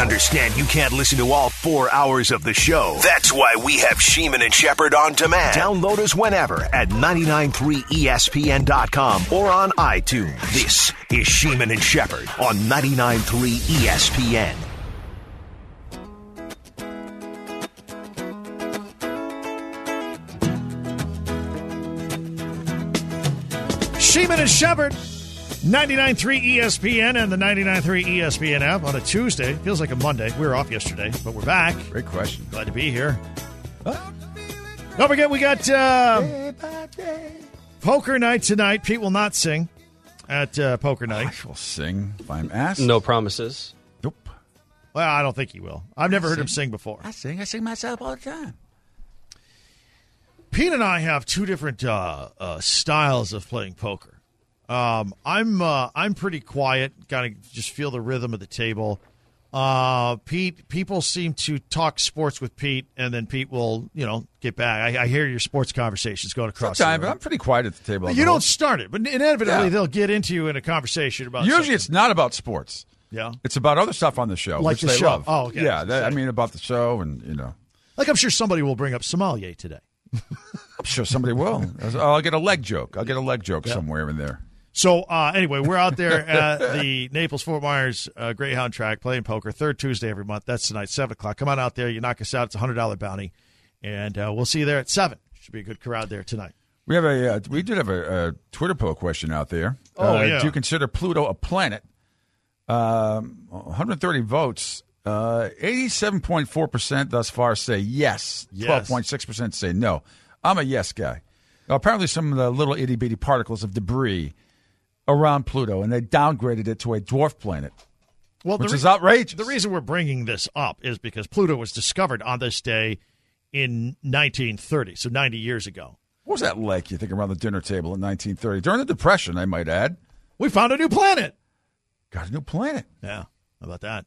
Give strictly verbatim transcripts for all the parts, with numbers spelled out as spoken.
understand you can't listen to all four hours of the show. That's why we have Sheeman and Shepherd on demand. Download us whenever at nine nine three E S P N dot com or on iTunes. This is Sheeman and Shepherd on ninety-nine point three E S P N. Sheeman and Shepherd, ninety-nine point three E S P N and the ninety-nine point three E S P N app on a Tuesday. Feels like a Monday. We were off yesterday, but we're back. Great question. Glad to be here. Don't forget, we got uh, poker night tonight. Pete will not sing at uh, poker night. I will sing if I'm asked. No promises. Nope. Well, I don't think he will. I've never I heard sing. him sing before. I sing. I sing myself all the time. Pete and I have two different uh, uh, styles of playing poker. Um, I'm uh, I'm pretty quiet, kind of just feel the rhythm of the table. Uh, Pete, people seem to talk sports with Pete, and then Pete will, you know, get back. I, I hear your sports conversations going across. Sometimes, the but room. I'm pretty quiet at the table. But you don't start it, but inevitably Yeah. they'll get into you in a conversation about. Usually, something. it's not about sports. Yeah, It's about other stuff on the show, Like which the they show. love. Oh, okay. Yeah, that, I mean about the show, and you know, like I'm sure somebody will bring up sommelier today. I'm sure somebody will. I'll get a leg joke. I'll get a leg joke Yeah. somewhere in there. So, uh, anyway, we're out there at the Naples-Fort Myers uh, Greyhound track playing poker, third Tuesday every month. That's tonight, seven o'clock. Come on out there. You knock us out. It's a one hundred dollars bounty. And uh, we'll see you there at seven. Should be a good crowd there tonight. We have a uh, we did have a, a Twitter poll question out there. Oh, uh, yeah. Do you consider Pluto a planet? Um, one hundred thirty votes. Uh, eighty-seven point four percent thus far say yes. Yes. twelve point six percent say no. I'm a yes guy. Now, apparently some of the little itty-bitty particles of debris around Pluto, and they downgraded it to a dwarf planet, Well, which the is outrageous. The reason we're bringing this up is because Pluto was discovered on this day in nineteen thirty, so ninety years ago. What was that like, you think, around the dinner table in nineteen thirty? During the Depression, I might add. We found a new planet. Got a new planet. Yeah, how about that?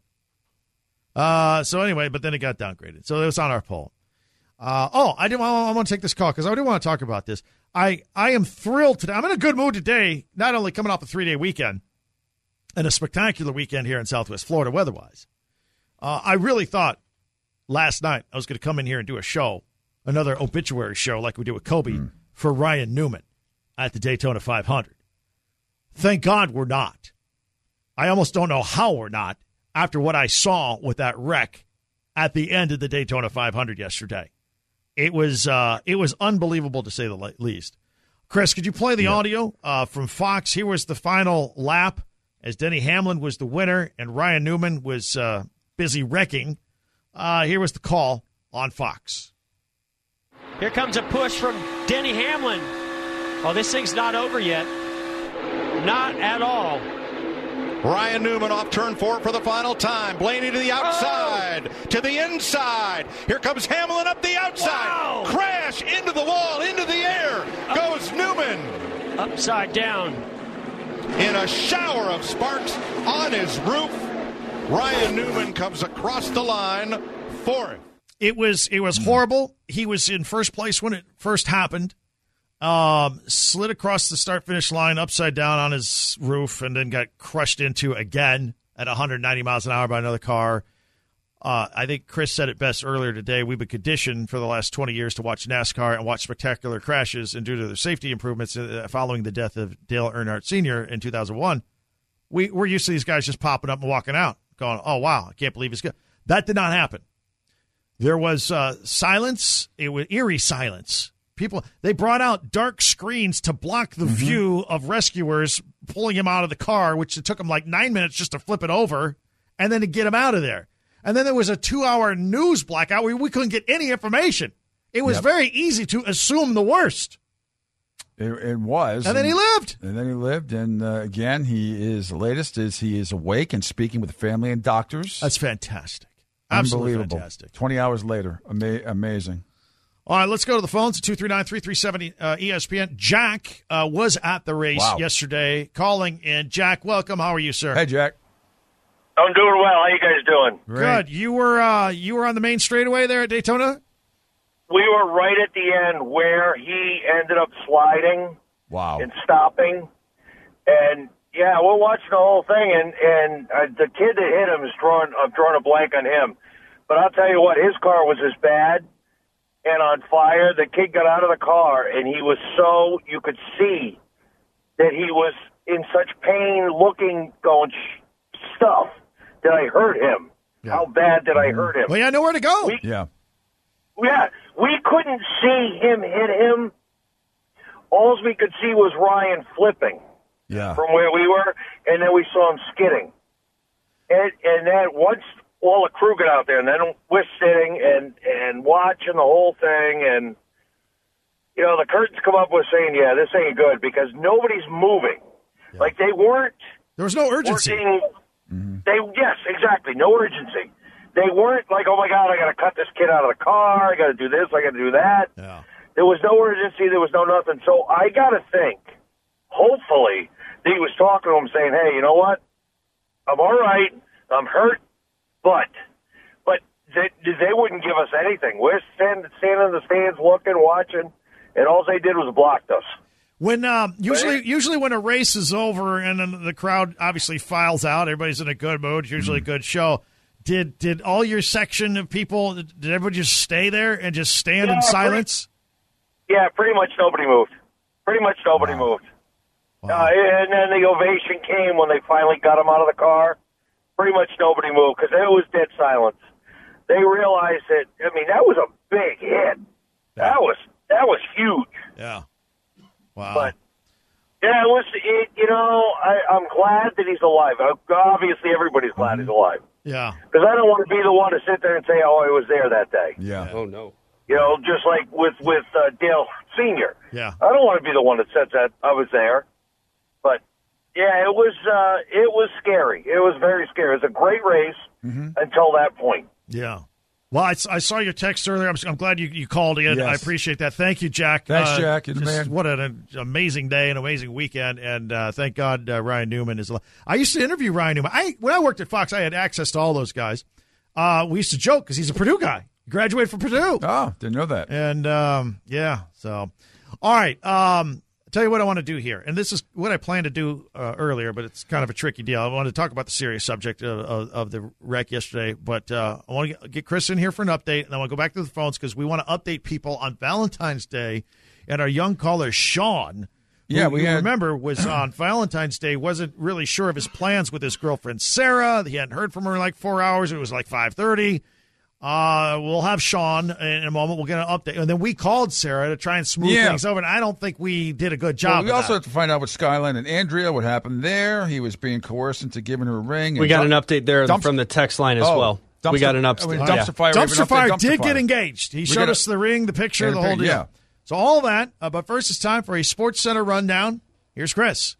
Uh, so anyway, but then it got downgraded. So it was on our poll. Uh, oh, I do. I want to take this call because I do want to talk about this. I, I am thrilled today. I'm in a good mood today, not only coming off a three-day weekend and a spectacular weekend here in Southwest Florida weather-wise. Uh, I really thought last night I was going to come in here and do a show, another obituary show like we did with Kobe mm. for Ryan Newman at the Daytona five hundred. Thank God we're not. I almost don't know how we're not after what I saw with that wreck at the end of the Daytona five hundred yesterday. It was uh, it was unbelievable to say the least. Chris, could you play the yeah. audio uh, from Fox? Here was the final lap as Denny Hamlin was the winner and Ryan Newman was uh, busy wrecking. Uh, here was the call on Fox. Here comes a push from Denny Hamlin. Oh, this thing's not over yet. Not at all. Ryan Newman off turn four for the final time. Blaney to the outside, oh. to the inside. Here comes Hamlin up the outside. Wow. Crash into the wall, into the air. Up. Goes Newman. Upside down. In a shower of sparks on his roof, Ryan Newman comes across the line for it. It was, it was horrible. He was in first place when it first happened. Um, slid across the start-finish line upside down on his roof and then got crushed into again at one hundred ninety miles an hour by another car. Uh, I think Chris said it best earlier today. We've been conditioned for the last twenty years to watch NASCAR and watch spectacular crashes, and due to their safety improvements uh, following the death of Dale Earnhardt Senior in two thousand one, we, we're used to these guys just popping up and walking out, going, oh, wow, I can't believe he's good. That did not happen. There was uh, silence. It was eerie silence. People, they brought out dark screens to block the mm-hmm. view of rescuers pulling him out of the car, which it took them like nine minutes just to flip it over and then to get him out of there. And then there was a two-hour news blackout where we couldn't get any information. It was yep. very easy to assume the worst. It, it was. And then he lived. And then he lived. And, uh, again, he is, the latest is he is awake and speaking with family and doctors. That's fantastic. Absolutely Unbelievable. Fantastic. twenty hours later. Ama- amazing. All right, let's go to the phones. two three nine, three three seven zero uh, E S P N. Jack uh, was at the race wow. yesterday calling in. Jack, welcome. How are you, sir? Hey, Jack. I'm doing well. How you guys doing? Great. Good. You were uh, you were on the main straightaway there at Daytona? We were right at the end where he ended up sliding wow. and stopping. And Yeah, we're watching the whole thing, and and uh, the kid that hit him is drawing. I'm drawing a blank on him, but I'll tell you what, his car was as bad and on fire. The kid got out of the car, and he was so you could see that he was in such pain, looking, going Shh, stuff. Did I hurt him? Yeah. How bad did I hurt him? Well, yeah, nowhere to go. We, yeah, yeah, we couldn't see him hit him. All we could see was Ryan flipping. Yeah. From where we were, and then we saw him skidding. And and then once all the crew got out there, and then we're sitting and, and watching the whole thing, and, you know, the curtains come up with saying, yeah, this ain't good, because nobody's moving. Yeah. Like, they weren't... There was no urgency. Working, mm-hmm. They Yes, exactly, no urgency. They weren't like, oh, my God, I got to cut this kid out of the car, I got to do this, I got to do that. Yeah. There was no urgency, there was no nothing. So I got to think, hopefully, he was talking to him saying, hey, you know what? I'm all right. I'm hurt, but but they, they wouldn't give us anything. We're standing, standing in the stands looking, watching, and all they did was blocked us. When uh, usually right? usually when a race is over and then the crowd obviously files out, everybody's in a good mood, usually mm-hmm. a good show. Did did all your section of people, did everybody just stay there and just stand yeah, in silence? Pretty, yeah, pretty much nobody moved. Pretty much nobody wow. moved. Wow. Uh, and then the ovation came when they finally got him out of the car. Pretty much nobody moved because it was dead silence. They realized that, I mean, that was a big hit. Yeah. That was that was huge. Yeah. Wow. But, yeah, it was, it, you know, I, I'm glad that he's alive. Obviously, everybody's glad mm-hmm. he's alive. Yeah. Because I don't want to be the one to sit there and say, oh, I was there that day. Yeah. Oh, no. You know, just like with, with uh, Dale Senior Yeah. I don't want to be the one that says that I was there. But, yeah, it was uh, it was scary. It was very scary. It was a great race mm-hmm. until that point. Yeah. Well, I, I saw your text earlier. I'm, I'm glad you, you called in. Yes. I appreciate that. Thank you, Jack. Thanks, uh, Jack. You're the man. What an, an amazing day, an amazing weekend, and uh, thank God uh, Ryan Newman is alive. I used to interview Ryan Newman. I When I worked at Fox, I had access to all those guys. Uh, we used to joke because he's a Purdue guy. He graduated from Purdue. Oh, didn't know that. And, um, yeah, so. All right. Um, tell you what I want to do here, and this is what I planned to do uh, earlier, but it's kind of a tricky deal. I want to talk about the serious subject of, of, of the wreck yesterday, but uh, I want to get Chris in here for an update, and I want to go back to the phones because we want to update people on Valentine's Day, and our young caller, Sean, yeah, who we you had... remember was on Valentine's Day, wasn't really sure of his plans with his girlfriend, Sarah. He hadn't heard from her in like four hours. It was like five thirty. Uh, we'll have Sean in a moment. We'll get an update. And then we called Sarah to try and smooth yeah. things over, and I don't think we did a good job. Well, we of also that. have to find out with Skyline and Andrea what happened there. He was being coerced into giving her a ring. We got dump- an update there dumps- from the text line as oh, well. Dumpster, we got an update. I mean, uh, dumpster yeah. fire. Dumpster fire dumpster did fire. get engaged. He we showed us the ring, the picture, the whole deal. Yeah. So all that. Uh, but first, it's time for a Sports Center rundown. Here's Chris.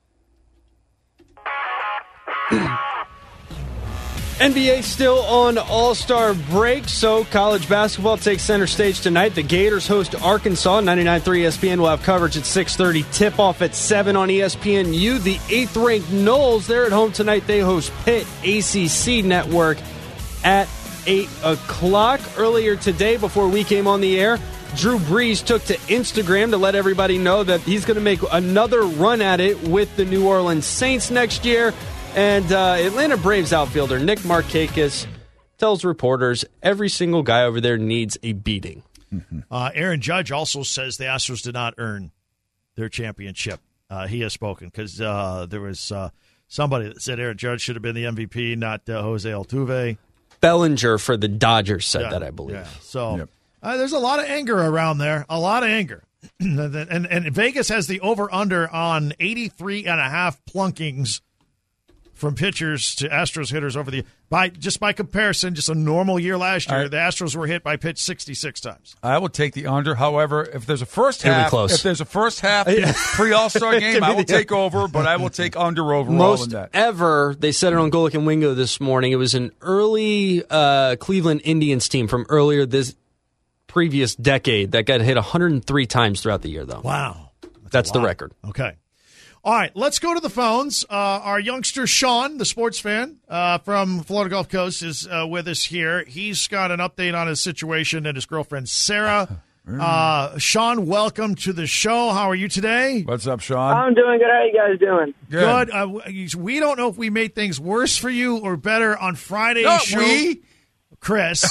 N B A still on All-Star break, so college basketball takes center stage tonight. The Gators host Arkansas. ninety-nine point three E S P N will have coverage at six thirty. Tip-off at seven on E S P N U. The eighth-ranked Noles, they're at home tonight. They host Pitt. A C C Network at eight o'clock. Earlier today, before we came on the air, Drew Brees took to Instagram to let everybody know that he's going to make another run at it with the New Orleans Saints next year. And uh, Atlanta Braves outfielder Nick Markakis tells reporters every single guy over there needs a beating. Mm-hmm. Uh, Aaron Judge also says the Astros did not earn their championship. Uh, he has spoken because uh, there was uh, somebody that said Aaron Judge should have been the M V P, not uh, Jose Altuve. Bellinger for the Dodgers said yeah, that, I believe. Yeah. So yep. uh, there's a lot of anger around there, a lot of anger. and, and, and Vegas has the over-under on eighty-three and a half plunkings from pitchers to Astros hitters over the by just by comparison, just a normal year last year, right. The Astros were hit by pitch sixty-six times. I will take the under. However, if there's a first It'll half, be close. if there's a first half pre All-Star game, I will take over, but I will take under overall. Most in that. ever, they said it on Golic and Wingo this morning. It was an early uh, Cleveland Indians team from earlier this previous decade that got hit one hundred three times throughout the year, though. Wow, that's, that's the record. Okay. All right, let's go to the phones. Uh, our youngster, Sean, the sports fan uh, from Florida Gulf Coast, is uh, with us here. He's got an update on his situation and his girlfriend, Sarah. Uh, Sean, welcome to the show. How are you today? What's up, Sean? I'm doing good. How are you guys doing? Good. Uh, we don't know if we made things worse for you or better on Friday's No, show. we? Chris,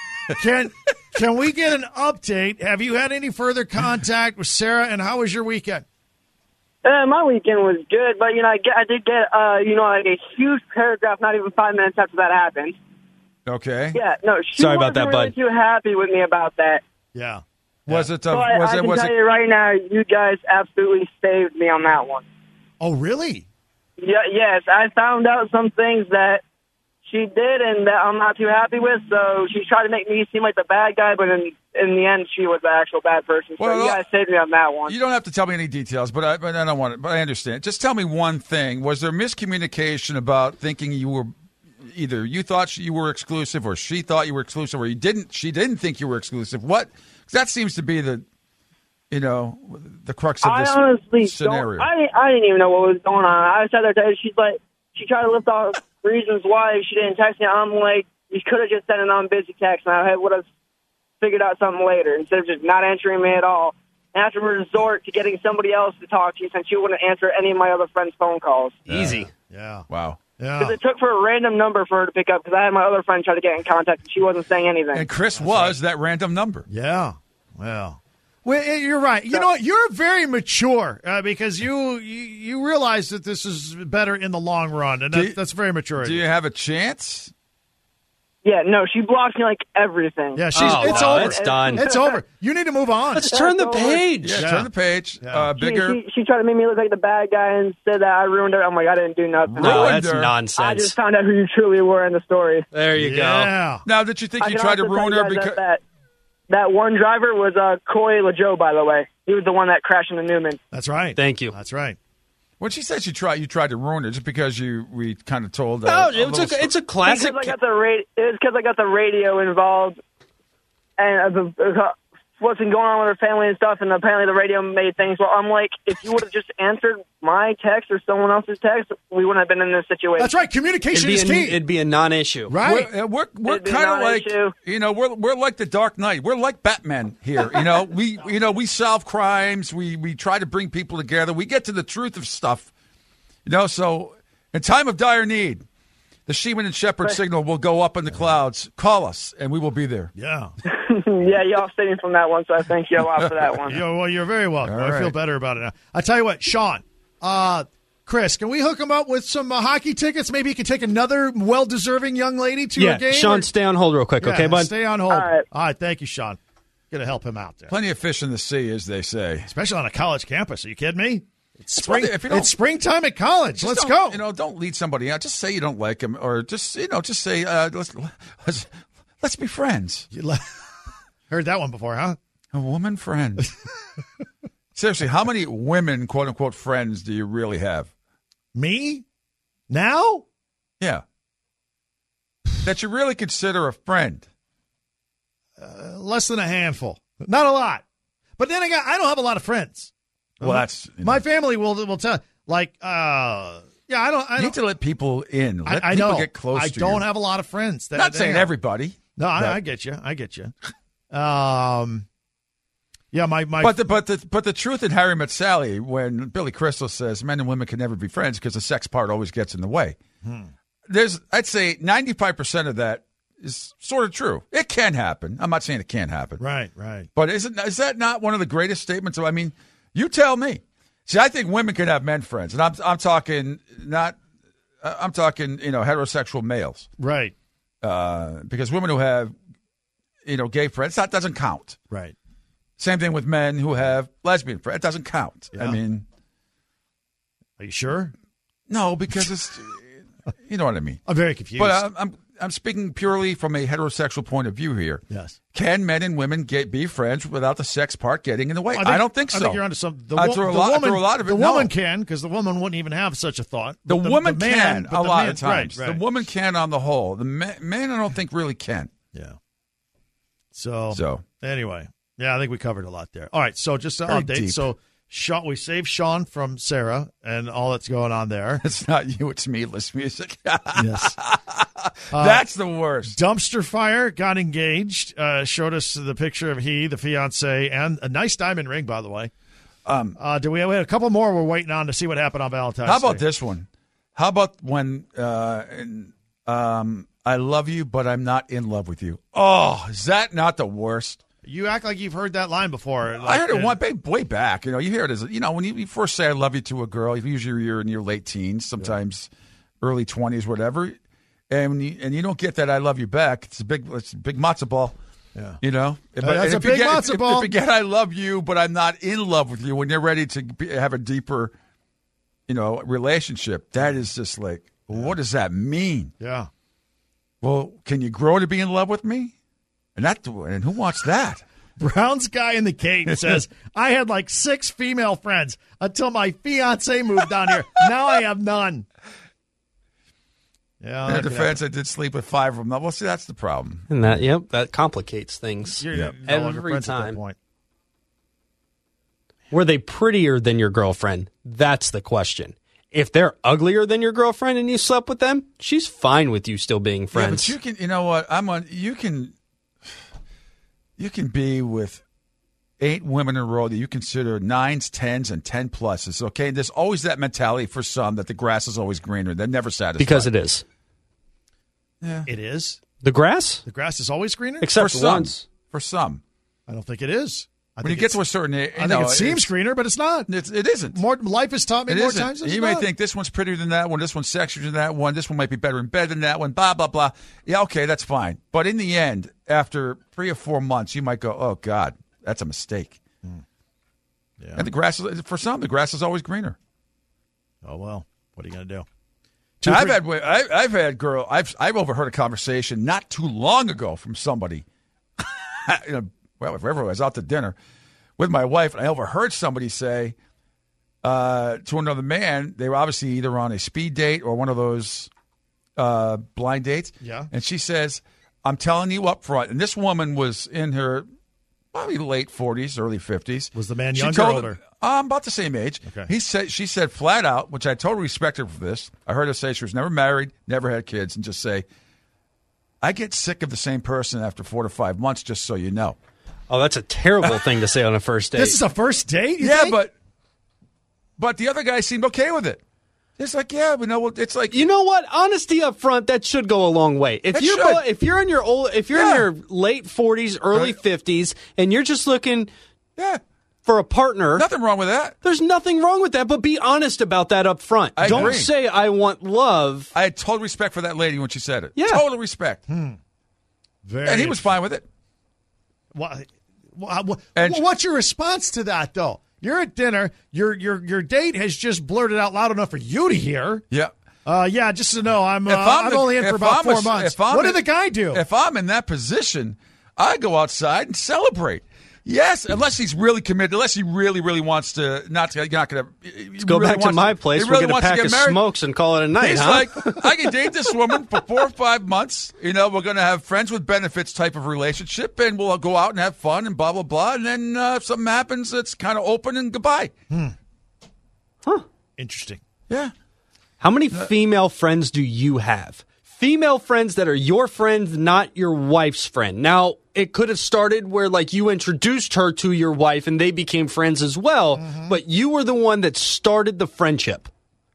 can can we get an update? Have you had any further contact with Sarah, and how was your weekend? Uh, my weekend was good, but, you know, I, get, I did get, uh, you know, like a huge paragraph not even five minutes after that happened. Okay. Yeah, no, she Sorry wasn't about that, really bud. too happy with me about that. Yeah. Was it? So Uh, I, was I it? can Was tell it? you right now, you guys absolutely saved me on that one. Oh, really? Yeah, yes, I found out some things that she did and that I'm not too happy with, so she tried to make me seem like the bad guy, but in in the end, she was the actual bad person. So Well, you guys saved me on that one. You don't have to tell me any details, but I, but I don't want it. But I understand. Just tell me one thing: was there miscommunication about thinking you were either you thought you were exclusive, or she thought you were exclusive, or you didn't? She didn't think you were exclusive. What? 'Cause that seems to be the, you know, the crux of I this honestly scenario. don't. I didn't, I didn't even know what was going on. I sat there. Telling, she's like, she tried to lift off reasons why she didn't text me. I'm like, you could have just sent an on busy text, and I would have figured out something later instead of just not answering me at all. And I have to resort to getting somebody else to talk to you since you wouldn't answer any of my other friends' phone calls. Easy. Yeah. Wow. Because Yeah. it took for a random number for her to pick up because I had my other friend try to get in contact and she wasn't saying anything. And Chris was that random number. Yeah. Well. Well, eh, you're right. You know what? You're very mature uh, because you, you you realize that this is better in the long run, and Do that, you- that's very mature. of Do you. you have a chance? Yeah, no, she blocks me like everything. Yeah, she's. Oh, it's wow, over. it's done. It's over. You need to move on. Let's turn the That's over. page. Yeah, Yeah. turn the page. Yeah. Uh, She, bigger. she, she tried to make me look like the bad guy and said that I ruined her. I'm like, I didn't do nothing. No, Ruined that's her. I nonsense. just found out who you truly were in the story. There you go. Yeah. Now, did you think I you can tried to also tell ruin you her guys because? that, that that one driver was uh, Coy LaJoe, by the way. He was the one that crashed into Newman. That's right. Thank you. That's right. When she said you tried, you tried to ruin her just because you we kind of told. Uh, No, a it's little a, it's a classic. Because I got the ra- it was because I got the radio involved, and uh, the, uh, what's been going on with her family and stuff. And apparently the radio made things. Well, I'm like, if you would have just answered my text or someone else's text, we wouldn't have been in this situation. That's right. It'd Communication be, is a, key. it'd be a non-issue. right. We're, uh, we're, we're It'd be kind of not an like issue. you know we're we're like the Dark Knight. We're like Batman here. You know we you know we solve crimes. We we try to bring people together. We get to the truth of stuff. You know, so in time of dire need, the Sheeman and Shepherd signal will go up in the clouds. Call us, and we will be there. Yeah. Yeah, y'all saved me from that one, so I thank you a lot for that one. You're, well, you're very welcome. All I feel right. better about it now. I tell you what, Sean, uh, Chris, can we hook him up with some uh, hockey tickets? Maybe he can take another well-deserving young lady to Yeah, a game. Sean, or- stay on hold real quick, Yeah, okay, bud? Stay on hold. All right. All right. Thank you, Sean. Gonna help him out there, Plenty of fish in the sea, as they say. especially on a college campus. Are you kidding me? It's spring. If you don't- It's springtime at college. Just Let's don't, go. You know, don't lead somebody out. Just say you don't like him, or just you know, just say uh, let's let's let's be friends. You le- Heard that one before, huh? A woman friend. Seriously, how many women, quote unquote, friends do you really have? Me? Now? Yeah. That you really consider a friend. Uh, less than a handful. Not a lot. But then I got. I don't have a lot of friends. Well, that's you know, My family will will tell. Like, uh, yeah, I don't. I you don't. need to let people in. Let I, I people know. get close I to don't you. have a lot of friends. That, Not that- saying yeah. everybody. No, I, but- I get you. I get you. Um, yeah, my my. But the but the but the truth in Harry Met Sally, when Billy Crystal says men and women can never be friends because the sex part always gets in the way. Hmm. There's, I'd say, ninety-five percent of that is sort of true. It can happen. I'm not saying it can't happen. right, right. But is it is that not one of the greatest statements? I mean, you tell me. See, I think women can have men friends, and I'm I'm talking not. I'm talking you know heterosexual males, Right, uh, because women who have you know gay friends that doesn't count. right. Same thing with men who have lesbian friends. It doesn't count. Yeah. I mean, Are you sure? no, because it's you know what I mean. I'm very confused. But I'm, I'm I'm speaking purely from a heterosexual point of view here. yes. Can men and women get be friends without the sex part getting in the way? I, think- don't think so. I think you're onto some. The, I wo- threw a the lot- I woman, threw a lot of it, The no. woman can, because the woman wouldn't even have such a thought. The But woman the man, can but a the lot man- of times. Right, right. The woman can on the whole. The man, man I don't think really can. Yeah. So, So anyway, yeah, I think we covered a lot there. All right, so just an Very update. deep. So Sean, we saved Sean from Sarah and all that's going on there. It's not you, it's me, list music. Yes. That's the worst. Dumpster fire, got engaged, uh, showed us the picture of he, the fiance, and a nice diamond ring, by the way. Um, uh, do we, we had a couple more we're waiting on to see what happened on Valentine's How about Day. this one? How about when uh, um, I love you, but I'm not in love with you? Oh, is that not the worst? You act like you've heard that line before. Like, I heard it uh, one way, way back. You know, you hear it as you know when you, you first say "I love you" to a girl. Usually, you're in your late teens, sometimes yeah. early twenties, whatever. And when you, and you don't get that "I love you" back. It's a big, it's a big matzo ball. Yeah, you know, if, uh, that's if a you big get, matzo if, ball. If you get "I love you," but I'm not in love with you, when you're ready to be, have a deeper, you know, relationship, that is just like, yeah. what does that mean? Yeah. Well, can you grow to be in love with me? And that, and who wants that? Brown's guy in the Cape says, I had like six female friends until my fiance moved down here. Now I have none. Yeah, in their defense, I did sleep with five of them. Well, see, that's the problem. And that, yep, that complicates things You're yep. no every time. Point. Were they prettier than your girlfriend? That's the question. If they're uglier than your girlfriend and you slept with them, she's fine with you still being friends. Yeah, but you can, you know what? I'm on. You can, you can be with eight women in a row that you consider nines, tens, and ten pluses. Okay, there's always that mentality for some that the grass is always greener. They're never satisfied because it is. Yeah, it is. The grass. The grass is always greener, except for for some. once. For some, I don't think it is. I when you get to a certain age, I know, think it seems greener, but it's not. It's, it isn't. More life has taught me it more isn't. times than You it's may not. think this one's prettier than that one, this one's sexier than that one, this one might be better in bed than that one, blah, blah, blah. Yeah, okay, that's fine. But in the end, after three or four months, you might go, oh, God, that's a mistake. Hmm. Yeah. And the grass, is, for some, the grass is always greener. Oh, well, what are you going to do? Two, I've had I, I've had girl I've I've overheard a conversation not too long ago from somebody. you know, well, if ever I was out to dinner with my wife, and I overheard somebody say uh, to another man, they were obviously either on a speed date or one of those uh, blind dates. Yeah, and she says, "I'm telling you up front." And this woman was in her probably late forties, early fifties. Was the man she younger told or older? Him, I'm about the same age. Okay. He said, she said flat out, which I totally respect her for this. I heard her say she was never married, never had kids, and just say, I get sick of the same person after four to five months, just so you know. Oh, that's a terrible thing to say on a first date. This is a first date? You yeah, think? but but the other guy seemed okay with it. It's like, yeah, we know. It's like, you know what? Honesty up front, that should go a long way. If It you're should. bo- if you're in your old, if you're Yeah. in your late forties, early Right. fifties, and you're just looking yeah, for a partner, nothing wrong with that. there's nothing wrong with that. But be honest about that up front. I Don't agree. say I want love. I had total respect for that lady when she said it. Yeah. Total respect. Very And he was fine with it. What, what, And- what's your response to that, though? You're at dinner. Your your your date has just blurted out loud enough for you to hear. Yeah. Uh, yeah, just to know, I'm uh, If I'm, the- only in for if about I'm four a- months. if I'm What in- did the guy do? If I'm in that position, I go outside and celebrate. Yes, unless he's really committed, unless he really, really wants to not to, not going to Go back to my place. We'll get a pack of married. smokes and call it a night, He's huh? like, I can date this woman for four or five months. You know, we're going to have friends with benefits type of relationship, and we'll go out and have fun and blah, blah, blah. And then uh, if something happens, it's kind of open and goodbye. Huh. Interesting. Yeah. How many female friends do you have? Female friends that are your friends, not your wife's friend. Now, it could have started where, like, you introduced her to your wife and they became friends as well, mm-hmm. but you were the one that started the friendship.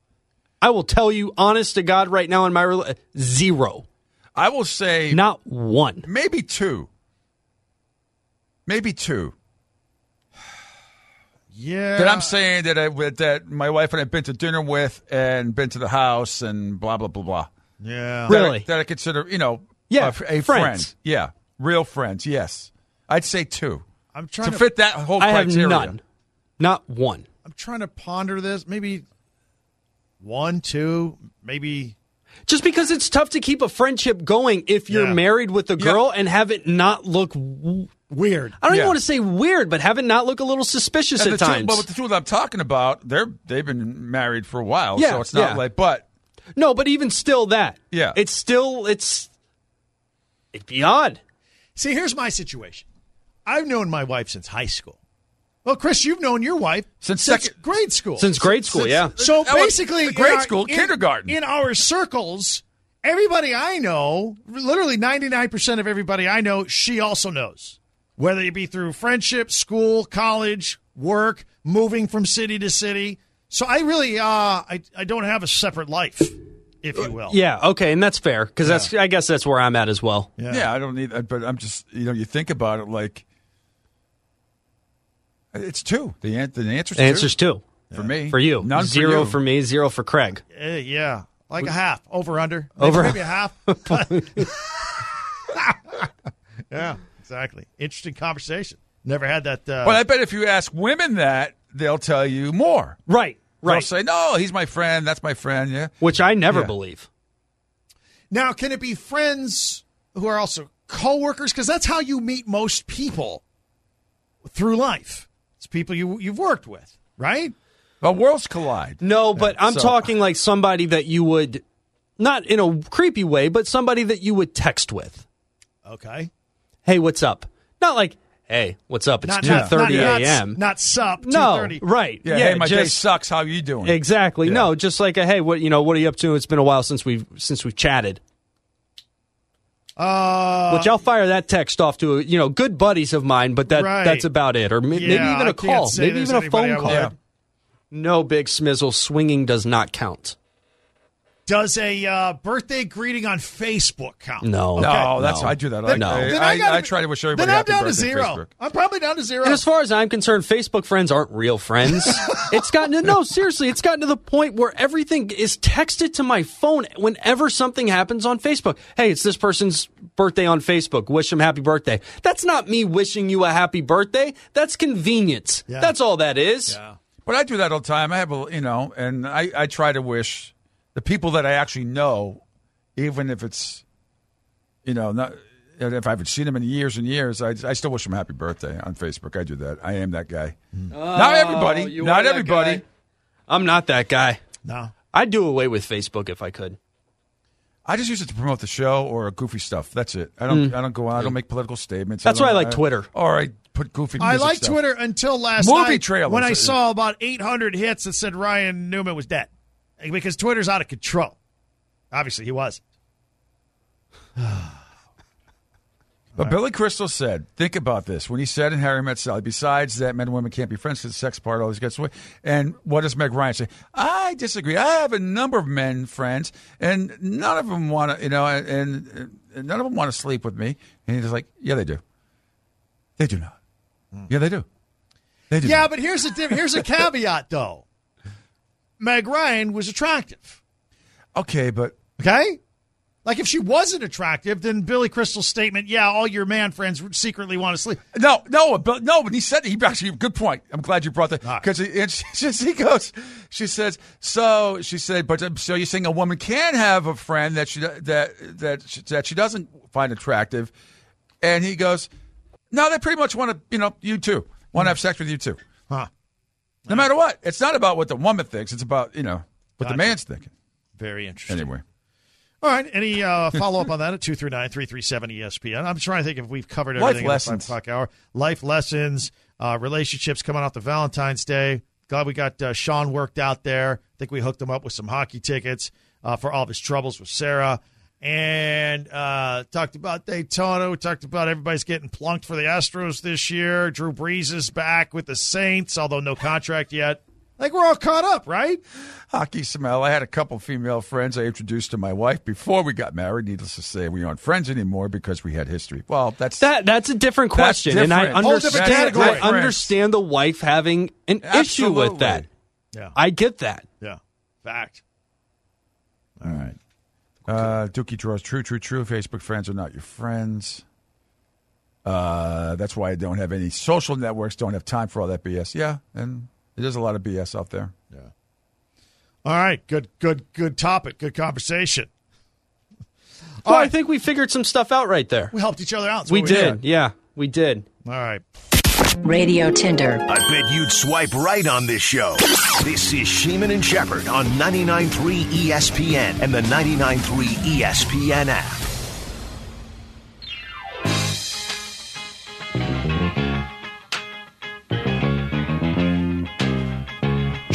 I will tell you, honest to God, right now in my rela- zero. I will say not one. Maybe two. Maybe two. Yeah. That I'm saying that I, that my wife and I have been to dinner with and been to the house and blah, blah, blah, blah. Yeah. That Really? I, that I consider, you know, Yeah, a, a friends. friend. Yeah. Real friends, yes. I'd say two. I'm trying to, to, fit that whole I have criteria. none. Not one. I'm trying to ponder this. Maybe one, two, maybe. Just because it's tough to keep a friendship going if you're Yeah. married with a girl Yeah. and have it not look w- Weird. I don't Yeah. even want to say weird, but have it not look a little suspicious And at the two, times. but with the two that I'm talking about, they're they've been married for a while, Yeah, so it's not yeah. like. But No, but even still that. Yeah. It's still, it's, it'd be odd. See, here's my situation. I've known my wife since high school. Well, Chris, you've known your wife Since since second- grade school. Since grade school, Since- yeah. So That was basically, grade in our- school, in- kindergarten. In our circles, everybody I know, literally ninety-nine percent of everybody I know, she also knows. Whether it be through friendship, school, college, work, moving from city to city. So I really, uh, I, I don't have a separate life, if you will. Yeah, okay, and that's fair because that's I guess that's where I'm at as well. Yeah. Yeah, I don't need that, but I'm just, you know, you think about it like it's two. The, an- the answer's The answer's two. two for me. For you. None Zero for, for you. me, zero for Craig. Uh, yeah, like a half, over under, maybe, Over- maybe a half. Yeah, exactly. Interesting conversation. Never had that. Uh, But I bet if you ask women that, they'll tell you more. Right, They'll right. say, no, he's my friend. That's my friend. Yeah. Which I never Yeah. believe. now, can it be friends who are also coworkers? Because that's how you meet most people through life. It's people you you've worked with, right? Well, worlds collide. No, but I'm so- talking like somebody that you would, not in a creepy way, but somebody that you would text with. Okay. Hey, what's up? Not like, hey, what's up? It's Not two not- thirty not- a.m. Not, not sup. No, two thirty. right. Yeah, hey, my day just, sucks. How are you doing? Exactly. Yeah. No, just like a hey, what you know, what are you up to? It's been a while since we've since we've chatted. Uh, Which I'll fire that text off to you know good buddies of mine, but that Right. that's about it. Or maybe, Yeah, maybe even I a can't call, say maybe there's even a anybody phone I call. would. Yeah. No, Big Smizzle, swinging does not count. does a uh, birthday greeting on Facebook count? No. No, Okay. that's No. I do that. Then- I, No. then I, gotta I be- try to wish everybody Then I'm happy down to birthday zero. on Facebook. I'm probably down to zero. And as far as I'm concerned, Facebook friends aren't real friends. It's gotten to, no, seriously, it's gotten to the point where everything is texted to my phone whenever something happens on Facebook. Hey, it's this person's birthday on Facebook. Wish them happy birthday. That's not me wishing you a happy birthday. That's convenience. Yeah. That's all that is. Yeah. But I do that all the time. I have a, you know, and I, I try to wish the people that I actually know, even if it's, you know, not if I haven't seen them in years and years, I, I still wish them happy birthday on Facebook. I do that. I am that guy. Not everybody. Oh, you Not are that everybody. guy. I'm not that guy. No. I'd do away with Facebook if I could. I just use it to promote the show or goofy stuff. That's it. I don't. I don't go out. I don't make political statements. That's don't- why I like Twitter. Or I put goofy. I music liked stuff. Twitter until last Movie night trailers. when I saw about eight hundred hits that said Ryan Newman was dead. Because Twitter's out of control. Obviously, he was. But Billy Crystal said, think about this. When he said in Harry Met Sally, besides that men and women can't be friends because the sex part always gets away. And what does Meg Ryan say? I disagree. I have a number of men friends, and none of them want to, you know, and, and none of them want to sleep with me. And he's like, yeah, they do. They do not. Yeah, they do. They do Yeah, not. but here's a diff- here's a caveat though. Meg Ryan was attractive. Okay, but Okay? Like if she wasn't attractive, then Billy Crystal's statement, yeah, all your man friends secretly want to sleep. No, no, but no, but he said he actually good point. I'm glad you brought that All right. because she, she goes, she says, so she said, but um, so you're saying a woman can have a friend that she that that she, that she doesn't find attractive, and he goes, no, they pretty much want to, you know, you too want to have sex with you too, Huh. no matter what. It's not about what the woman thinks; it's about you know what Gotcha. the man's thinking. Very interesting. Anyway, All right. Any uh, follow up on that at two three nine, three three seven, E S P N? I'm trying to think if we've covered Life everything in the five lessons. o'clock hour. Life lessons, uh, relationships coming off the Valentine's Day. Glad we got uh, Sean worked out there. I think we hooked him up with some hockey tickets uh, for all of his troubles with Sarah. And uh, talked about Daytona. We talked about everybody's getting plunked for the Astros this year. Drew Brees is back with the Saints, although no contract yet. I think we're all caught up, right? hockey smell. I had a couple female friends I introduced to my wife before we got married. Needless to say, we aren't friends anymore because we had history. Well, that's That that's a different That's question, and I different. Whole different understand. category. I understand the wife having an issue with Absolutely. that. Yeah. I get that. Yeah. Fact. All right. Uh, Dookie draws true, true, true. Facebook friends are not your friends. Uh, that's why I don't have any social networks. Don't have time for all that B S. Yeah, and there's a lot of B S out there. Yeah. All right. Good, good, good topic. Good conversation. Well, All I right. think we figured some stuff out right there. We helped each other out. That's We what did. Yeah, we did. All right. Radio Tinder. I bet you'd swipe right on this show. This is Sheeman and Shepherd on ninety-nine point three E S P N and the ninety-nine point three E S P N app.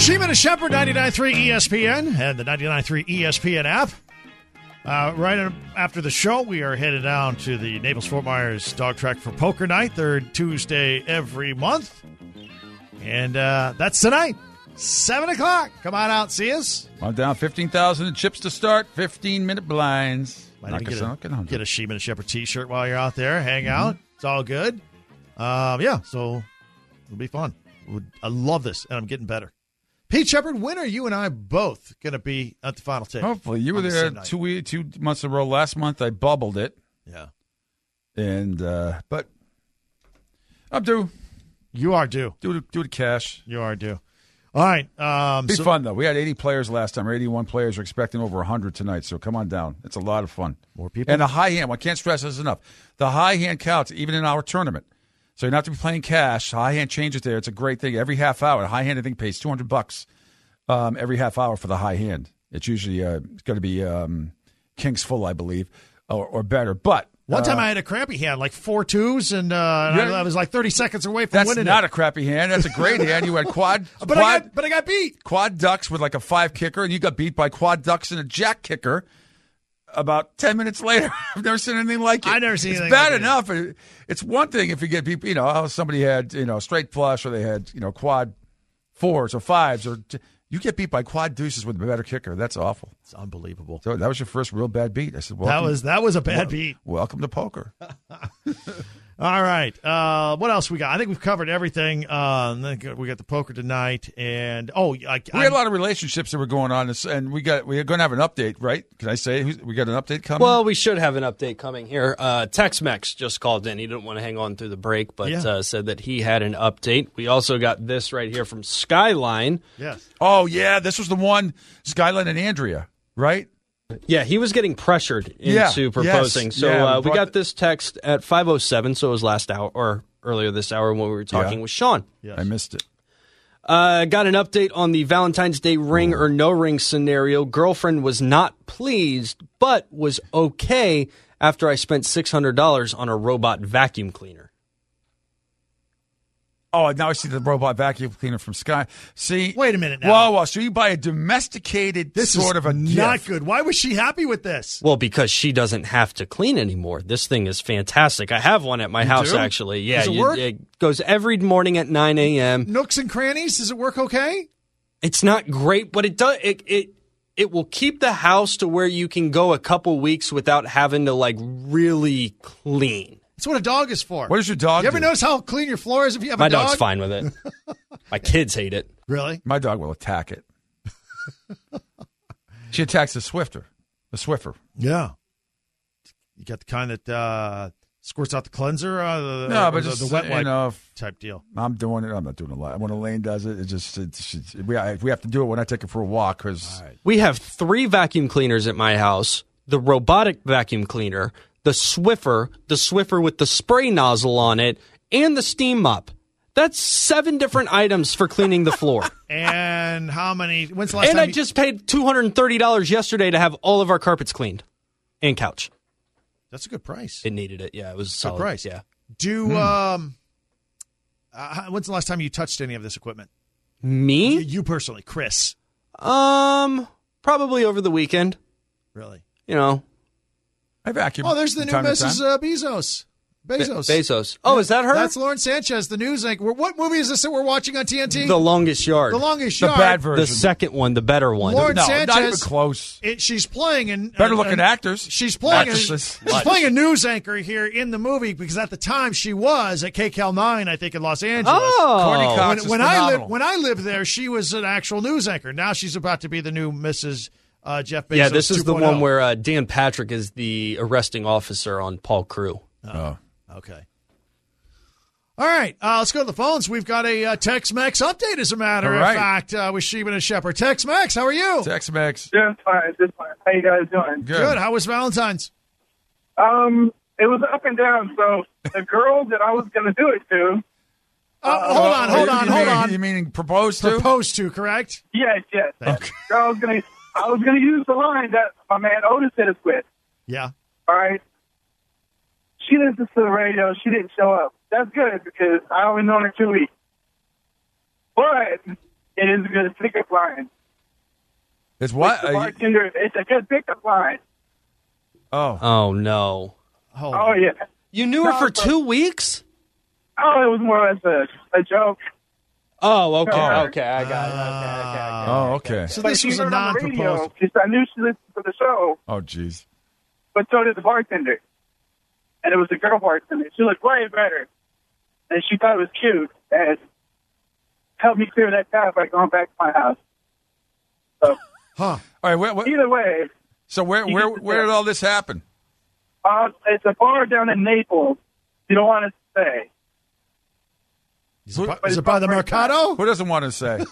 Sheeman and Shepherd, ninety-nine point three E S P N and the ninety-nine point three E S P N app. Uh, right after the show, we are headed down to the Naples-Fort Myers Dog Track for Poker Night, third Tuesday every month. And uh, that's tonight, seven o'clock. Come on out, see us. I'm down fifteen thousand chips to start, fifteen-minute blinds. Might Knock even us get, a, out, get on. get a Sheeman and Shepherd t-shirt while you're out there. Hang Mm-hmm. out. It's all good. Um, yeah, so it'll be fun. I love this, and I'm getting better. Pete Shepherd, when are you and I both going to be at the final take? Hopefully. You were the there same night? two weeks, two months in a row. Last month, I bubbled it. Yeah. And, uh, but I'm due. You are due. Do it, do it cash. You are due. All right. Um, Be so, fun, though. We had eighty players last time. Or eighty-one players. We're expecting over one hundred tonight, so come on down. It's a lot of fun. More people? And the high hand, I can't stress this enough. The high hand counts, even in our tournament. So you don't have to be playing cash. High hand changes there. It's a great thing. Every half hour, high hand, I think, pays two hundred bucks um, every half hour for the high hand. It's usually uh, going to be um, King's Full, I believe, or, or better. But One time uh, I had a crappy hand, like four twos, and, uh, and Yeah. I, I was like thirty seconds away from that's winning not it. a crappy hand. That's a great hand. You had quad, but, quad, I got, but I got beat. quad ducks with like a five kicker, and you got beat by quad ducks and a jack kicker about ten minutes later. I've never seen anything like it. I've never seen it's anything bad like it. enough. It- It's one thing if you get people, you know, how somebody had, you know, straight flush or they had, you know, quad fours or fives, or you get beat by quad deuces with a better kicker. That's awful. It's unbelievable. So that was your first real bad beat. I said, That welcome, was that was a bad beat. welcome to poker. All right. Uh, what else we got? I think we've covered everything. Uh, and then we got the poker tonight, and oh, I, We had a lot of relationships that were going on, and we got we're going to have an update, right? Can I say Who's- we got an update coming? Well, we should have an update coming here. Uh, Tex-Mex just called in. He didn't want to hang on through the break, but Yeah. uh, said that he had an update. We also got this right here from Skyline. yes. oh yeah, this was the one Skyline and Andrea, right? Yeah, he was getting pressured Yeah, into proposing. yes, so yeah, we uh, we brought got the- this text at five oh seven, so it was last hour, or earlier this hour when we were talking Yeah. with Sean. Yes. I missed it. Uh, got an update on the Valentine's Day ring or no ring scenario. Girlfriend was not pleased, but was okay after I spent six hundred dollars on a robot vacuum cleaner. Oh, now I see the robot vacuum cleaner from Sky. See, Wait a minute now. Whoa, whoa! So you buy a domesticated This sort is of a not gift. good. Why was she happy with this? Well, because she doesn't have to clean anymore. This thing is fantastic. I have one at my house, do? actually. Yeah, Does it you- work? it goes every morning at nine a.m. Nooks and crannies. Does it work okay? It's not great, but it does. It, it it will keep the house to where you can go a couple weeks without having to like really clean. That's what a dog is for. What does your dog You ever do? notice how clean your floor is if you have My a dog? dog's fine with it. My kids hate it. Really? My dog will attack it. She attacks the Swifter, the Swiffer. Yeah. You got the kind that uh, squirts out the cleanser, uh, the, No, or but the, just the wet you wipe know, if type deal. I'm doing it. I'm not doing a lot. When Elaine does it, it just it's, it's, we we have to do it when I take her for a walk because We have three vacuum cleaners at my house: the robotic vacuum cleaner, the Swiffer, the Swiffer with the spray nozzle on it, and the steam mop. That's seven different items for cleaning the floor. And how many? When's the last And time I you- just paid two hundred thirty dollars yesterday to have all of our carpets cleaned and couch. That's a good price. It needed it. Yeah, it was a solid price. Yeah. Do um, uh, when's the last time you touched any of this equipment? You, Me? you personally, Chris. Um, probably over the weekend. Really? You know, I vacuum. Oh, there's the from new time to Missus time. Uh, Bezos. Be- Bezos. Bezos. Oh, is that her? That's Lauren Sanchez, the news anchor. What movie is this that we're watching on T N T? The Longest Yard. The Longest The Yard. bad version. The second one, the better one. Lauren no, Sanchez. not even close. It, she's playing in Better looking actors. She's playing. A, Actresses. she's playing a news anchor here in the movie because at the time she was at K C A L nine, I think, in Los Angeles. Courtney Oh, Cox when is when I phenomenal. lived when I lived there, she was an actual news anchor. Now she's about to be the new Missus Uh, Jeff Bezos. yeah, this is the two point oh. one where uh, Dan Patrick is the arresting officer on Paul Crew. Oh. Okay. All right, uh, let's go to the phones. We've got a uh, Tex-Mex update, as a matter All right. of fact, uh, with Sheeman and Shepherd. Tex-Mex, how are you? Tex-Mex. Just fine, just fine. How you guys doing? Good. Good. How was Valentine's? Um, it was up and down. So the girl that I was going to do it to, Uh, hold on, hold You on, mean- hold on. You mean propose to? Proposed to, correct? yes, yes. Okay. So I was going to, I was going to use the line that my man Otis hit us with. Yeah. All right. She listens to the radio. She didn't show up. That's good because I only known her two weeks. But It is a good pickup line. It's what? Like the bartender, it's a good pickup line. Oh. Oh, no. Oh, Oh, yeah. You knew her No, for but- two weeks? Oh, it was more or less a, a joke. Oh, okay. Oh. Okay, I got it. Okay, okay, okay. Oh, okay. So But this she was a heard on the radio, non-proposal. because I knew she listened to the show, Oh, jeez. but so did the bartender. And it was a girl bartender. She looked way better. And she thought it was cute. And helped me clear that path by going back to my house. So, Huh. All right. Where, where, either way, so where You where get the where did all this happen? uh, it's a bar down in Naples. You don't want to say. Is it, by, is it by the But- Mercado? Who doesn't want to say?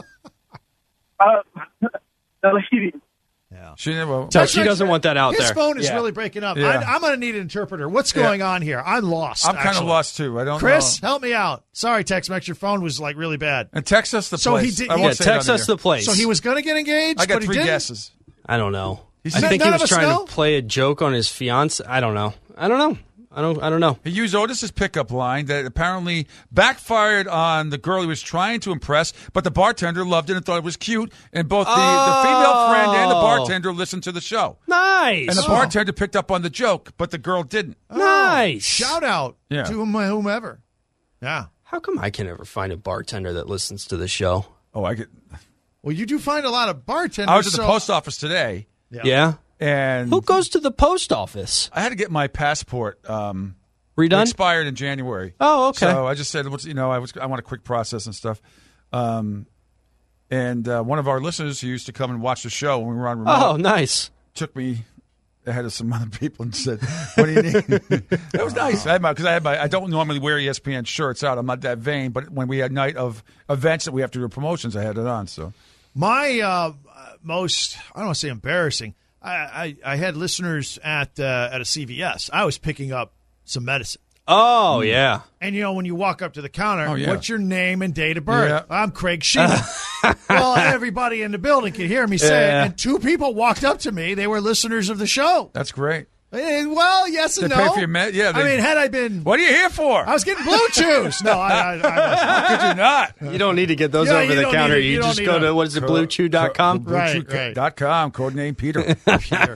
Uh, the lady. Yeah. She never. So That's she right. doesn't want that out His there. phone is Yeah. really breaking up. Yeah. I, I'm going to need an interpreter. What's Yeah. going on here? I'm lost. I'm kind of actually. lost too. I don't Chris, know. help me out. Sorry, Tex-Mex, your phone was like really bad. And text us the So place. he did- I won't Yeah, say it text on us here. the place. So he was going to get engaged, I got but he three didn't? guesses. I don't know. He I said- think None he of was us trying know? to play a joke on his fiance. I don't know. I don't know. I don't. I don't know. He used Otis's pickup line that apparently backfired on the girl he was trying to impress, but the bartender loved it and thought it was cute. And both the, the female friend and the Oh. bartender listened to the show. Nice. And the bartender picked up on the joke, but the girl didn't. nice. Shout out Yeah. to whom- whomever. Yeah. How come I can never find a bartender that listens to the show? Oh, I get. Well, you do find a lot of bartenders. I was at the so- post office today, Yeah. Yeah. and Who goes to the post office? I had to get my passport um, Redone? expired in January. Oh, okay. So I just said, what's you know, I was I want a quick process and stuff. Um, and uh, one of our listeners who used to come and watch the show when we were on remote Oh, nice. took me ahead of some other people and said, "What do you need?" That was nice. I had my because I had my I don't normally wear E S P N shirts out. I'm not that vain, but when we had night of events that we have to do promotions, I had it on. So My uh, most, I don't want to say embarrassing, I, I, I had listeners at uh, at a C V S. I was picking up some medicine. Oh, yeah. And, you know, when you walk up to the counter, Oh, yeah. what's your name and date of birth? Yeah. I'm Craig Sheehan. Well, everybody in the building could hear me say Yeah. it. And two people walked up to me. They were listeners of the show. that's great. And, well, yes and They no. pay for your med- yeah, they- I mean, had I been, What are you here for? I was getting blue chews. No, I, I, I wasn't. How could you not? You don't need to get those Yeah, over you the don't counter. need it. You, You don't just need go it. to, what is it, blue chew dot com? Right, right. Dot com, codename Peter. Peter.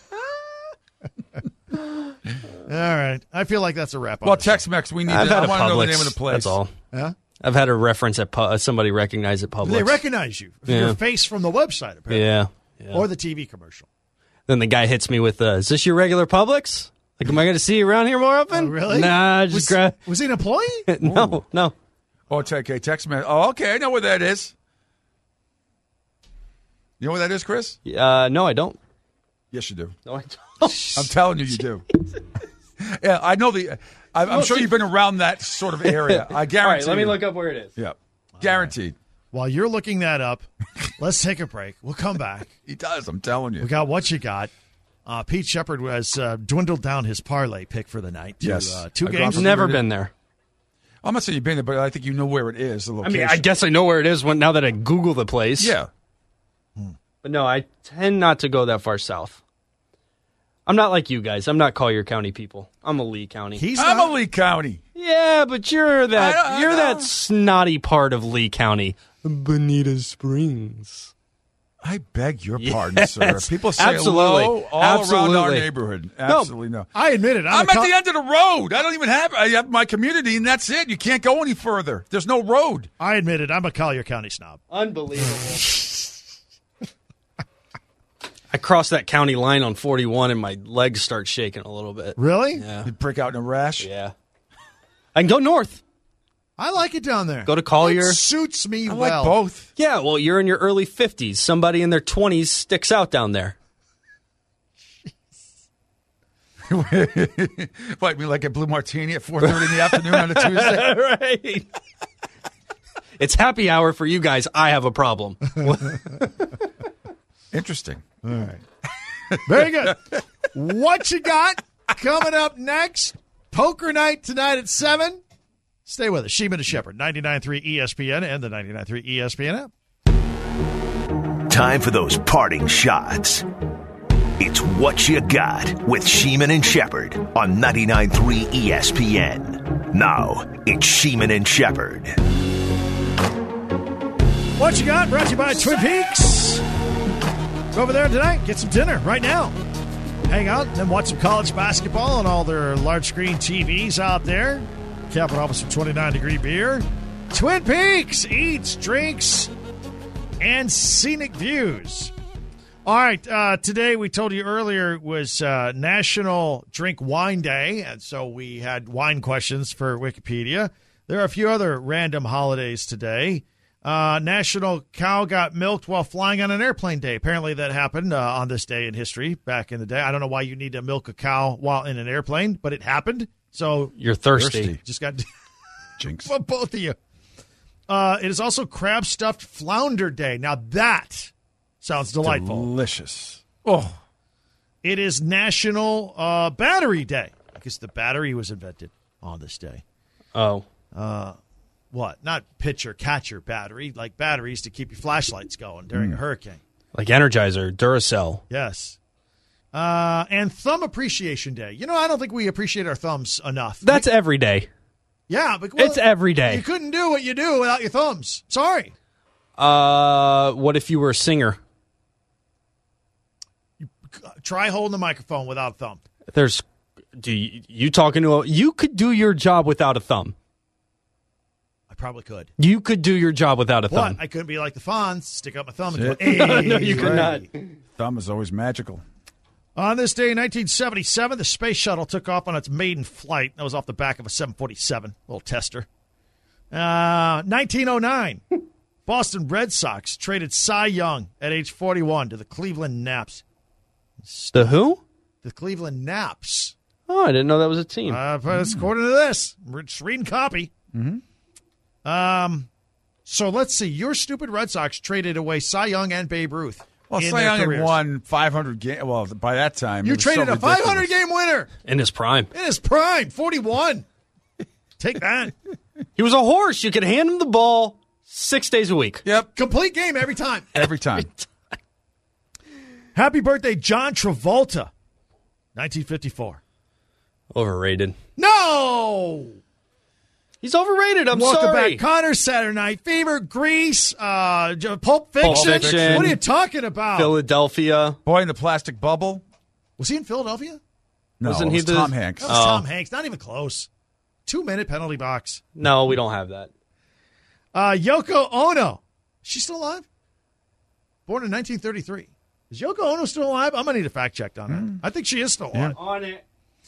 All right. I feel like that's a wrap. on Well, this show. Tex-Mex, we need I've to, had I a want to know the Publix. name of the place. That's all. Yeah? I've had a reference at Pu- uh, somebody recognize at Publix. They recognize you. Yeah. Your face from the website, apparently. Yeah. yeah. Or the T V commercial. Then the guy hits me with, uh, is this your regular Publix? Like, am I going to see you around here more often? Oh, really? Nah, just was, grab. was he an employee? no, no. Oh, okay, Tex-Mex. Oh, okay, I know where that is. You know where that is, Chris? Uh, no, I don't. Yes, you do. No, I don't. I'm telling you, you do. Yeah, I know the. I'm, I'm sure you've been around that sort of area. I guarantee. All right, let me you. look up where it is. Yeah, guaranteed. While you're looking that up, let's take a break. We'll come back. He does. I'm telling you. We got what you got. Uh, Pete Shepard has uh, dwindled down his parlay pick for the night to Yes. uh, two I've games. gone Never been there. I'm not saying you've been there, but I think you know where it is. The I location. mean, I guess I know where it is when, now that I Google the place. Yeah. But no, I tend not to go that far south. I'm not like you guys. I'm not Collier County people. I'm a Lee County. He's I'm not, a Lee County. yeah, but you're I don't- that I you're don't- that snotty part of Lee County. Bonita Springs. I beg your Yes. pardon, sir. People say Absolutely. hello all around our Absolutely. neighborhood. Absolutely no. I admit it. I'm, I'm a at co- the end of the road. I don't even have. I have my community, and that's it. You can't go any further. There's no road. I admit it. I'm a Collier County snob. Unbelievable. I cross that county line on forty-one and my legs start shaking a little bit. Really? Yeah. You break out in a rash. Yeah. I can go north. I like it down there. Go to Collier. It suits me I well. like both. Yeah, well, you're in your early fifties. Somebody in their twenties sticks out down there. What, me like a blue martini at four thirty in the afternoon on a Tuesday? Right. It's happy hour for you guys. I have a problem. Interesting. All right. Very good. What you got coming up next? Poker night tonight at seven. Stay with us. Sheeman and Shepard, ninety-nine point three E S P N and the ninety-nine point three E S P N app. Time for those parting shots. It's What You Got with Sheeman and Shepard on ninety-nine point three E S P N. Now, it's Sheeman and Shepard. What you got? Brought to you by Twin Peaks. Go over there tonight. Get some dinner right now. Hang out and then watch some college basketball on all their large screen T Vs out there. Cap it off with some twenty-nine degree beer. Twin Peaks eats, drinks, and scenic views. All right, uh, today we told you earlier was uh, National Drink Wine Day, and so we had wine questions for Wikipedia. There are a few other random holidays today. Uh, National Cow Got Milked While Flying on an Airplane Day. Apparently that happened uh, on this day in history back in the day. I don't know why you need to milk a cow while in an airplane, but it happened. So you're thirsty. thirsty. Just got Jinx. well, both of you. Uh, it is also Crab Stuffed Flounder Day. Now that sounds delightful. Delicious. Oh. It is National uh, Battery Day because the battery was invented on this day. Oh. Uh, what? Not pitcher, catcher battery, like batteries to keep your flashlights going during Mm. a hurricane. Like Energizer, Duracell. Yes. Uh, and Thumb Appreciation Day. You know, I don't think we appreciate our thumbs enough. That's every day. Yeah, but well, It's every day. You couldn't do what you do without your thumbs. Sorry. Uh, what if you were a singer? Try holding the microphone without a thumb. There's, do you, you talking to a, you could do your job without a thumb. I probably could. You could do your job without a But thumb. I couldn't be like the Fonz, stick up my thumb and go, That's hey. No, you could not. Thumb is always magical. On this day in nineteen seventy-seven, the space shuttle took off on its maiden flight. That was off the back of a seven forty-seven, little tester. Uh, nineteen oh nine, Boston Red Sox traded Cy Young at age forty-one to the Cleveland Naps. The who? The Cleveland Naps. Oh, I didn't know that was a team. Uh, but according to this, we're just reading copy. Mm-hmm. Um, so let's see. Your stupid Red Sox traded away Cy Young and Babe Ruth. Well, in Cy their Young had careers. won five hundred games. Well, by that time, You it was traded so a five hundred ridiculous. game winner In his prime. in his prime, forty-one. Take that. He was a horse. You could hand him the ball six days a week. Yep, Complete game every time. every time. Happy birthday, John Travolta, nineteen fifty-four. Overrated. No! He's overrated. I'm Welcome sorry. back. Connor, Saturday Night Fever, Grease, uh, J- Pulp Fiction. Pulp Fiction. What are you talking about? Philadelphia. Boy in the Plastic Bubble. Was he in Philadelphia? No, Wasn't it he was the- Tom Hanks. That was Oh. Tom Hanks. Not even close. Two-minute penalty box. No, we don't have that. Uh, Yoko Ono. She's still alive? Born in nineteen thirty-three. Is Yoko Ono still alive? I'm going to need a fact check on that. I think she is still alive. On it.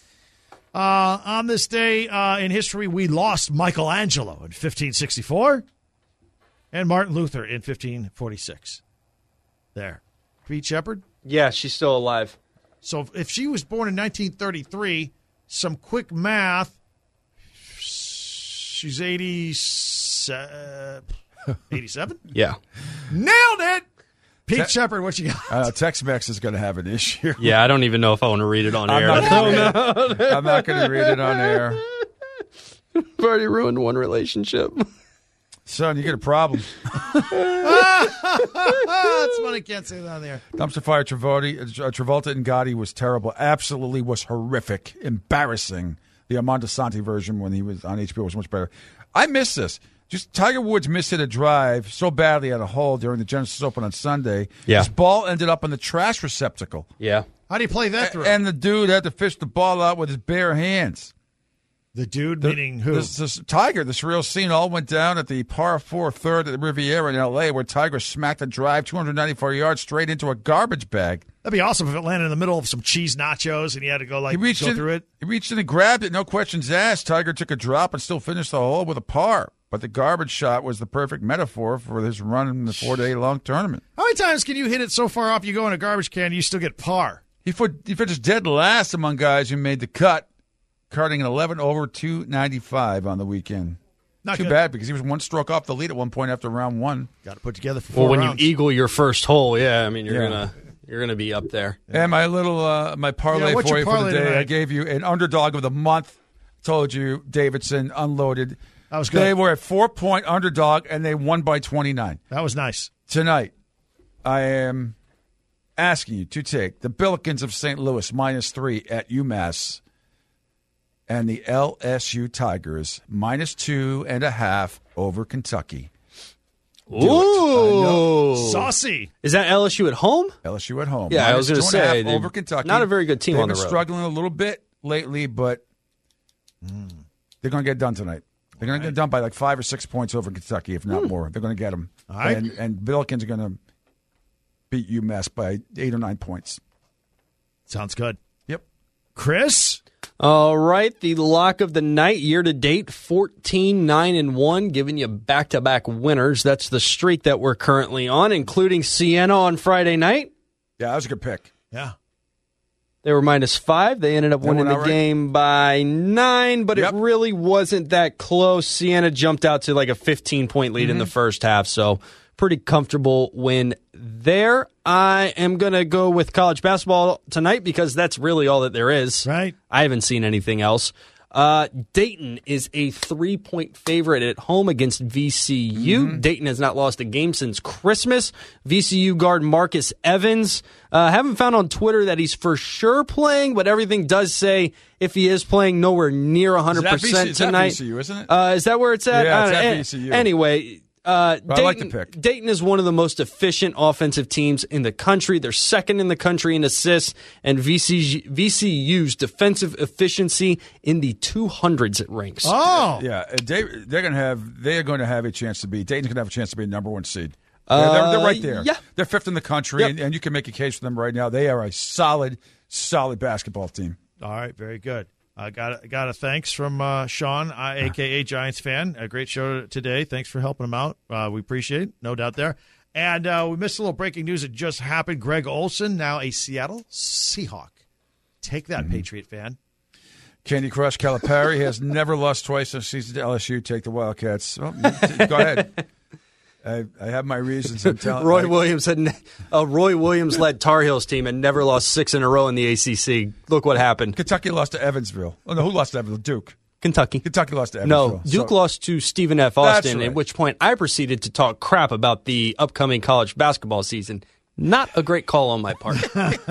Uh, on this day uh, in history, we lost Michelangelo in fifteen sixty-four and Martin Luther in fifteen forty-six. There. Pete Shepard? Yeah, she's still alive. So if she was born in nineteen thirty-three, some quick math, she's eighty-seven? eighty-seven? Yeah. Nailed it! Pete Te- Shepard, what you got? Uh, Tex-Mex is going to have an issue. Yeah, I don't even know if I want to read it on I'm air. not gonna read it. I'm not going to read it on air. I've already ruined one relationship. Son, you get a problem. That's funny. Can't say that on there. Dumpster Fire Travolta, uh, Travolta and Gotti was terrible. Absolutely was horrific. Embarrassing. The Armando Santi version when he was on H B O was much better. I miss this. Just Tiger Woods missed a drive so badly at a hole during the Genesis Open on Sunday. Yeah. His ball ended up in the trash receptacle. Yeah. How do you play that through? And the dude had to fish the ball out with his bare hands. the dude, meaning who? This, this Tiger, this real scene all went down at the par four third at the Riviera in L A where Tiger smacked a drive two hundred ninety-four yards straight into a garbage bag. That'd be awesome if it landed in the middle of some cheese nachos and he had to go like He reached go in, through it. He reached in and grabbed it, no questions asked. Tiger took a drop and still finished the hole with a par. But the garbage shot was the perfect metaphor for his run in the four-day-long tournament. How many times can you hit it so far off you go in a garbage can and you still get par? He, put, he finished dead last among guys who made the cut, cutting an eleven over two ninety-five on the weekend. Not Too good. bad because he was one stroke off the lead at one point after round one. Got to put together for four Well, when rounds. you eagle your first hole, yeah, I mean you're Yeah. gonna you're gonna be up there. And my little uh, my parlay Yeah, what's for your you for the parlay day, tonight? I gave you an underdog of the month. Told you Davidson unloaded. That was good. They were a four-point underdog, and they won by twenty-nine. That was nice. Tonight, I am asking you to take the Billikens of Saint Louis minus three at UMass and the L S U Tigers minus two and a half over Kentucky. Ooh. Saucy. Is that L S U at home? L S U at home. Yeah, I was going to say, over Kentucky. Not a very good team They've on the been road. Struggling a little bit lately, but mm. they're going to get done tonight. They're going to get done by like five or six points over Kentucky, if not mm. more. They're going to get them. All right. And, and Billikens are going to beat UMass by eight or nine points. Sounds good. Yep. Chris? All right, the lock of the night, year-to-date, fourteen nine and one, giving you back-to-back winners. That's the streak that we're currently on, including Siena on Friday night. Yeah, that was a good pick. Yeah. They were minus five. They ended up They winning the right. game by nine, but yep. it really wasn't that close. Siena jumped out to like a fifteen-point lead mm-hmm. in the first half, so pretty comfortable win there. I am going to go with college basketball tonight because that's really all that there is. Right. I haven't seen anything else. Uh, Dayton is a three-point favorite at home against V C U. Mm-hmm. Dayton has not lost a game since Christmas. V C U guard Marcus Evans. Uh, haven't found on Twitter that he's for sure playing, but everything does say if he is playing, nowhere near one hundred percent is that tonight. V C U, isn't it? Uh, is that where it's at? Yeah, it's uh, at eh, V C U. Anyway... Uh, well, Dayton, I like the pick. Dayton is one of the most efficient offensive teams in the country. They're second in the country in assists, and V C, V C U's defensive efficiency in the two hundreds it ranks. Oh, yeah, they, they're going to have they are going to have a chance to be Dayton's going to have a chance to be a number one seed. Uh, they're, they're, they're right there. Yeah, they're fifth in the country, yep. and, and you can make a case for them right now. They are a solid, solid basketball team. All right, very good. I uh, got a, got a thanks from uh, Sean, uh, a k a. Giants fan. A great show today. Thanks for helping him out. Uh, we appreciate it, no doubt there. And uh, we missed a little breaking news that just happened. Greg Olson, now a Seattle Seahawk. Take that, mm-hmm. Patriot fan. Candy Crush Calipari has never lost twice this season to L S U. Take the Wildcats. Oh, go ahead. I, I have my reasons. I'm telling Roy I, Williams had a Roy Williams led Tar Heels team and never lost six in a row in the A C C. Look what happened. Kentucky lost to Evansville. Oh no, who lost to Evansville? Duke. Kentucky. Kentucky lost to Evansville. No, Duke so, lost to Stephen F. Austin. right. At which point I proceeded to talk crap about the upcoming college basketball season. Not a great call on my part.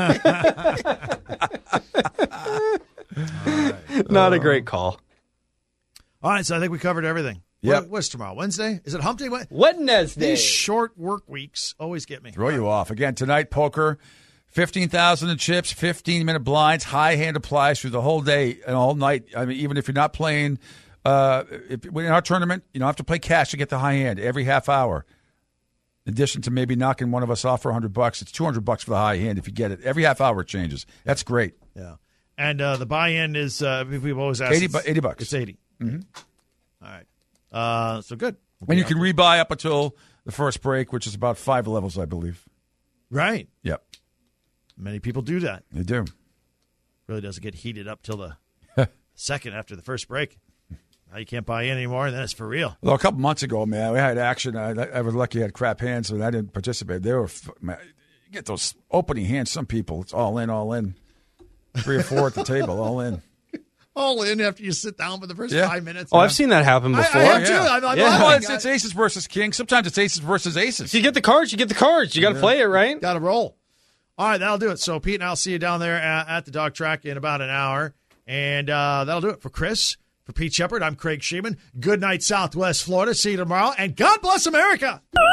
right. Not a great call. All right, so I think we covered everything. Yep. What, what's tomorrow? Wednesday? Is it hump day? Wednesday. These short work weeks always get me. Throw you off. Again, tonight, poker, fifteen thousand in chips, fifteen-minute blinds, high hand applies through the whole day and all night. I mean, even if you're not playing uh, if, in our tournament, you don't have to play cash to get the high hand every half hour. In addition to maybe knocking one of us off for one hundred bucks, it's two hundred bucks for the high hand if you get it. Every half hour it changes. That's great. Yeah. And uh, the buy-in is, uh, we've always asked. eighty, eighty bucks. It's eighty. Mm-hmm. All right. Uh, so good. We'll and you can rebuy up until the first break, which is about five levels, I believe. Right. Yep. Many people do that. They do. Really doesn't get heated up till the second after the first break. Now you can't buy in anymore, and then it's for real. Well, a couple months ago, man, we had action. I, I was lucky I had crap hands, and I didn't participate. They were, man, you get those opening hands, some people, it's all in, all in. Three or four at the table, all in. All in after you sit down for the first yeah. five minutes. Oh, I've seen that happen before. I, I have too. Yeah. I'm, I'm yeah. Well, it's, it's aces versus kings. Sometimes it's aces versus aces. If you get the cards, you get the cards. You got to yeah. play it, right? Got to roll. All right, that'll do it. So, Pete and I'll see you down there at, at the dog track in about an hour. And uh, that'll do it for Chris. For Pete Shepard, I'm Craig Sheeman. Good night, Southwest Florida. See you tomorrow. And God bless America.